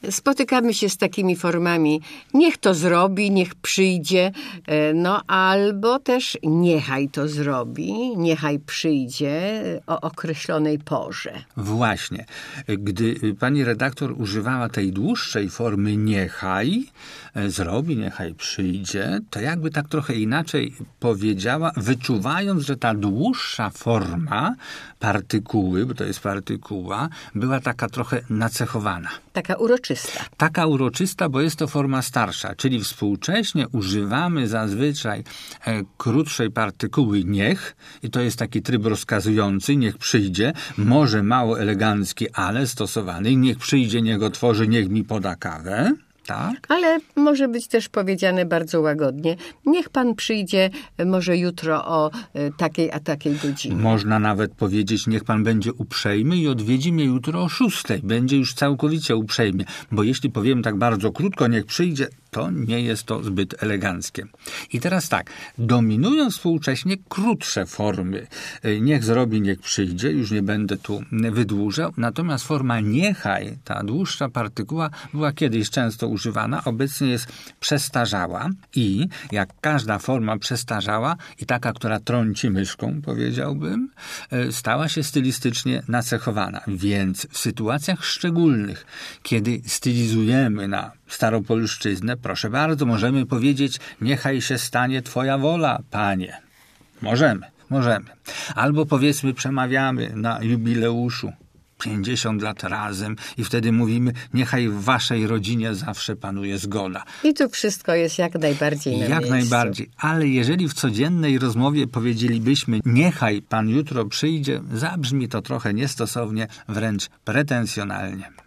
spotykamy się z takimi formami. Niech to zrobi, niech przyjdzie, no albo też niechaj to zrobi, niechaj przyjdzie o określonej porze. Właśnie. Gdy pani redaktor używała tej dłuższej formy niechaj zrobi, niechaj przyjdzie, to jakby tak trochę inaczej powiedziała, wyczuwając, że ta dłuższa forma partykuły, bo to jest partykuła, była taka trochę nacechowana. Taka uroczysta. Taka uroczysta, bo jest to forma starsza, czyli współcześnie używamy zazwyczaj krótszej partykuły niech i to jest taki tryb rozkazujący, niech przyjdzie, może mało elegancki, ale stosowany, niech przyjdzie, niech otworzy, niech mi poda kawę. Tak? Ale może być też powiedziane bardzo łagodnie. Niech pan przyjdzie może jutro o takiej a takiej godzinie. Można nawet powiedzieć, niech pan będzie uprzejmy i odwiedzi mnie jutro o 6. Będzie już całkowicie uprzejmy. Bo jeśli powiem tak bardzo krótko, niech przyjdzie, to nie jest to zbyt eleganckie. I teraz tak, dominują współcześnie krótsze formy. Niech zrobi, niech przyjdzie, już nie będę tu wydłużał. Natomiast forma niechaj, ta dłuższa partykuła, była kiedyś często używana, obecnie jest przestarzała i jak każda forma przestarzała i taka, która trąci myszką, powiedziałbym, stała się stylistycznie nacechowana. Więc w sytuacjach szczególnych, kiedy stylizujemy na staropolszczyznę, proszę bardzo, możemy powiedzieć, niechaj się stanie twoja wola, panie. Możemy. Albo powiedzmy, przemawiamy na jubileuszu 50 lat razem i wtedy mówimy, niechaj w waszej rodzinie zawsze panuje zgoda. I tu wszystko jest jak najbardziej na miejscu. Jak najbardziej. Ale jeżeli w codziennej rozmowie powiedzielibyśmy, niechaj pan jutro przyjdzie, zabrzmi to trochę niestosownie, wręcz pretensjonalnie.